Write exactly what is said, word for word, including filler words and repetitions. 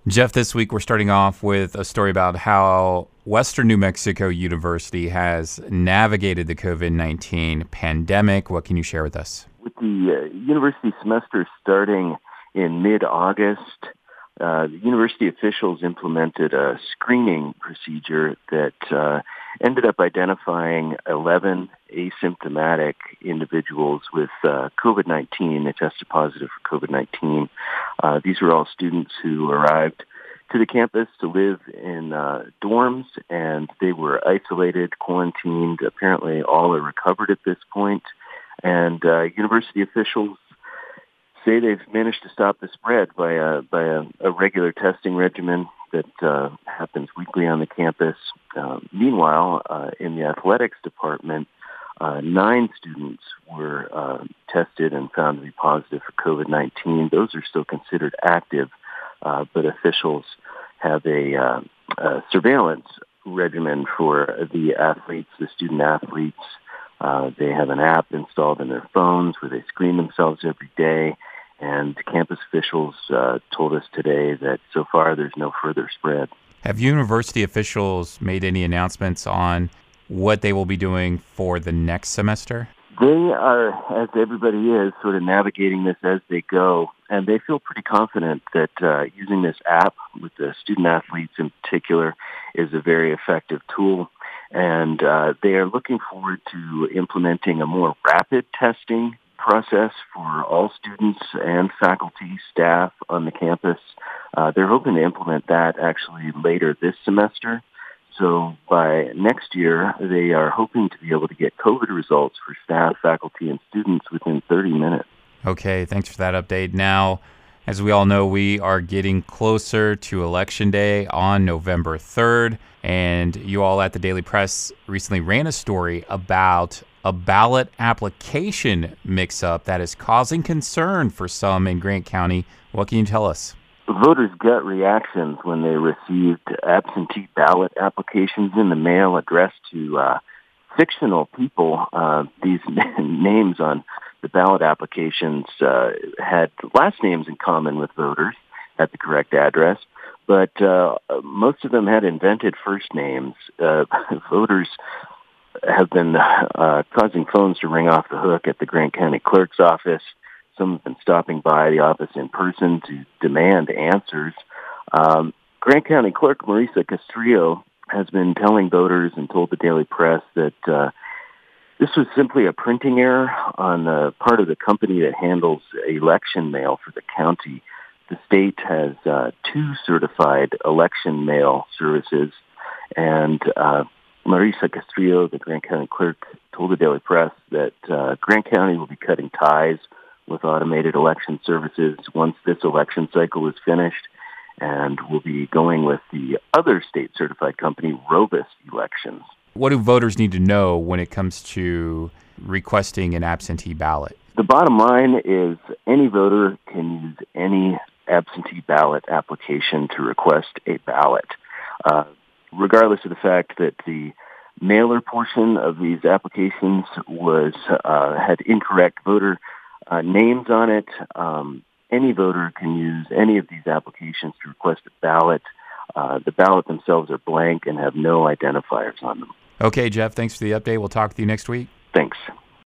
Jeff, this week we're starting off with a story about how Western New Mexico University has navigated the COVID nineteen pandemic. What can you share with us? With the uh, university semester starting in mid-August, uh, the university officials implemented a screening procedure that uh, ended up identifying eleven asymptomatic individuals with uh, COVID nineteen. They tested positive for COVID nineteen. Uh, these were all students who arrived to the campus to live in uh, dorms, and they were isolated, quarantined. Apparently all are recovered at this point. And uh, university officials say they've managed to stop the spread by a, by a, a regular testing regimen that uh, happens weekly on the campus. Uh, meanwhile, uh, in the athletics department, uh, nine students were uh, tested and found to be positive for COVID nineteen. Those are still considered active, uh, but officials have a, uh, a surveillance regimen for the athletes, the student athletes. Uh, they have an app installed in their phones where they screen themselves every day. And campus officials uh, told us today that so far there's no further spread. Have university officials made any announcements on what they will be doing for the next semester? They are, as everybody is, sort of navigating this as they go. And they feel pretty confident that uh, using this app with the student athletes in particular is a very effective tool. And uh, they are looking forward to implementing a more rapid testing process for all students and faculty, staff on the campus. Uh, they're hoping to implement that actually later this semester. So by next year, they are hoping to be able to get COVID results for staff, faculty, and students within thirty minutes. Okay, thanks for that update. Now, as we all know, we are getting closer to Election Day on November third, and you all at the Daily Press recently ran a story about a ballot application mix-up that is causing concern for some in Grant County. What can you tell us? Voters' gut reactions when they received absentee ballot applications in the mail addressed to uh, fictional people. Uh, these names on the ballot applications uh, had last names in common with voters at the correct address, but uh, most of them had invented first names. Uh, voters have been uh, causing phones to ring off the hook at the Grant County Clerk's office. Some have been stopping by the office in person to demand answers. Um, Grant County Clerk Marisa Castrillo has been telling voters and told the Daily Press that uh, this was simply a printing error on the part of the company that handles election mail for the county. The state has uh, two certified election mail services, and uh, Marisa Castrillo, the Grant County Clerk, told the Daily Press that uh, Grant County will be cutting ties with automated election services once this election cycle is finished, and we'll be going with the other state-certified company, Robust Elections. What do voters need to know when it comes to requesting an absentee ballot? The bottom line is any voter can use any absentee ballot application to request a ballot, uh, regardless of the fact that the mailer portion of these applications was uh, had incorrect voter uh, names on it. Um, any voter can use any of these applications to request a ballot. Uh, the ballot themselves are blank and have no identifiers on them. Okay, Jeff, thanks for the update. We'll talk with you next week. Thanks.